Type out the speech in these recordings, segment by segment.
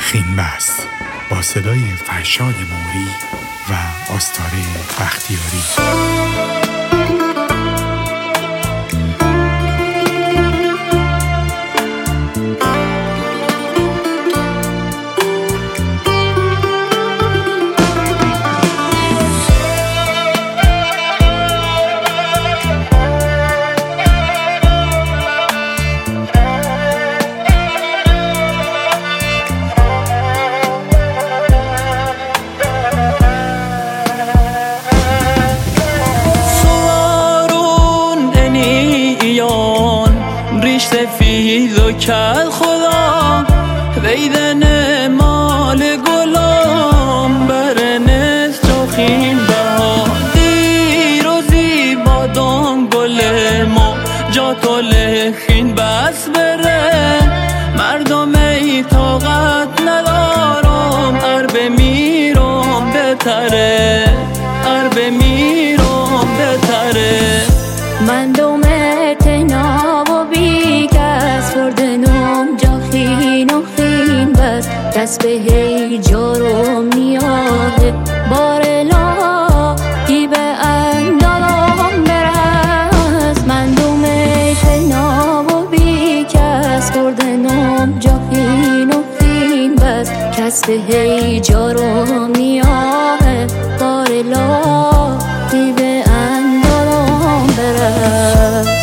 خین بس با صدای فرشاد موری و آستاره بختیاری. سفید و کل خدا ویدن مال گلام برنست چاخین بها دیر و زیبا دام گل ما جا تلخین بس بره مردم ای طاقت ندارم عربه میرم بتره عربه میرم بتره من دومت ناب و بیکس فردنم جا خین و خین بس دست به هی جارم نیاده بارلا دی به اندالم برست من دومت ناب و بیکس فردنم جا خین و خین بس دست به هی جارم نیاده بارلا دی به اندالم برست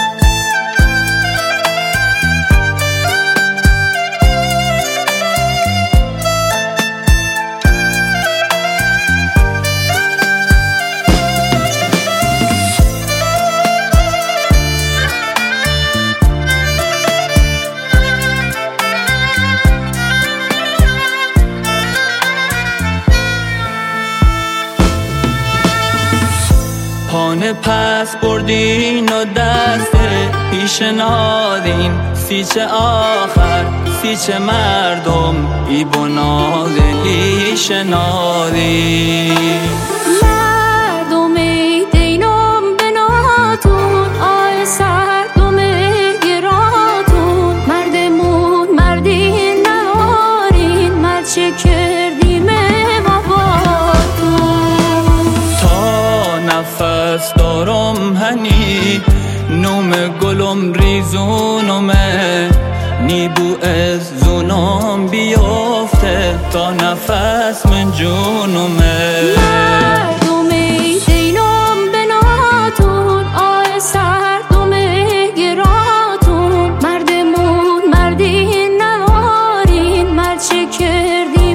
پانه پس بردین و دست پیش نادین سیچه آخر سیچه مردم ای بنادلی شنادین مردم دینم بناتون آی سردم گراتون مردمون مردین نهارین مرد چه کردیم نفس دارم هنی نوم گلم ریزونمه نیبو از زونم بیافته تا نفس من جونمه مردم دینم بناتون آی سردم گراتون مردمون مردین نهارین مرد چه کردیم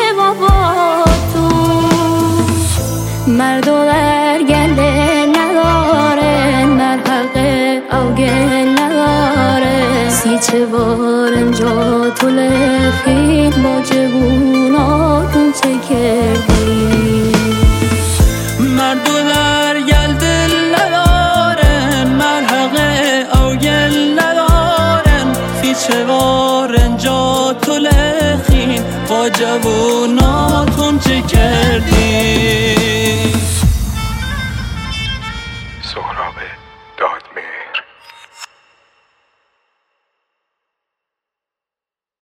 باباتون مردو در گله نداره مرحقه او گل نداره سیچه وارن جا تو لخین با جووناتون چه کردی مردو در گل دل ندارن مرحقه او گل ندارن سیچه وارن جا تو لخین با جووناتون چه کردی